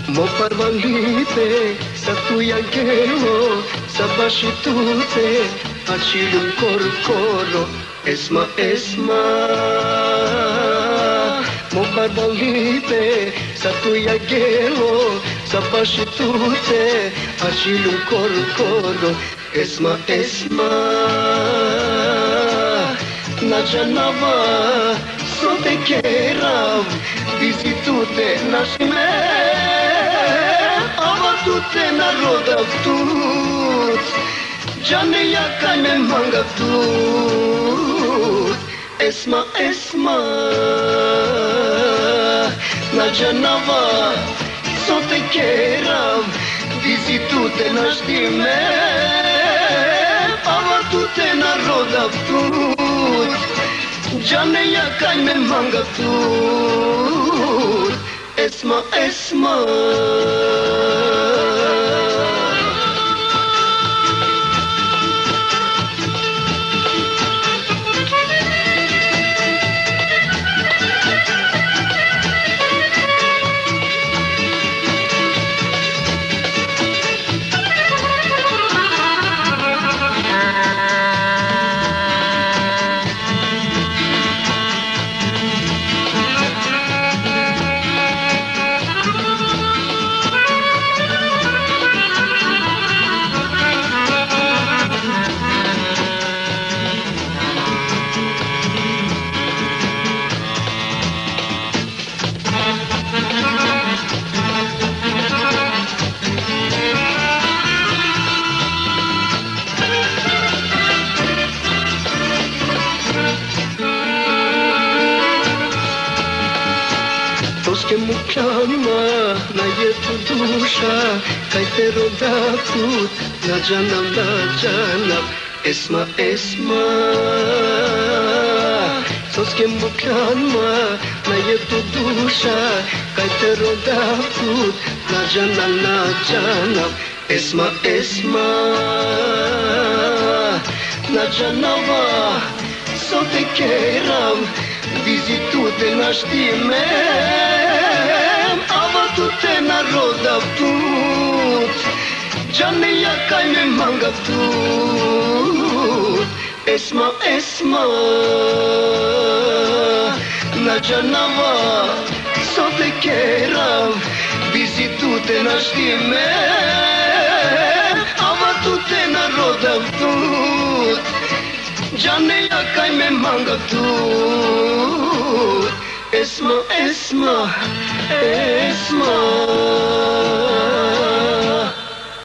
Mo parvalipe sa tuyangelo sa bashitute achilum korkoro esma esma. Mo parvalipe sa tuyangelo sa bashitute achilum korkoro esma esma. Na janava sote kerav vizitute nashime. Tutte народа тут, Джане яка ме манга тут, Esma, esma, na Джанава, sote kerav, vizitute naștime, ava tutte народа тут, Джане яка ме манга тут, Esma, esma. Que mu clama na yetu dusha kai te rodatut na janam esma esma. Sos que mu clama na yetu dusha kai te rodatut na janam esma esma. Na janava sote keram vizitute naștime. Tutte народа тут, Джане яка ме манга тут, Esma, esma, na Джанава, sote kerav, vizitute naștime, ava tutte народа тут, Джане яка ме манга тут, Esma, esma, esma.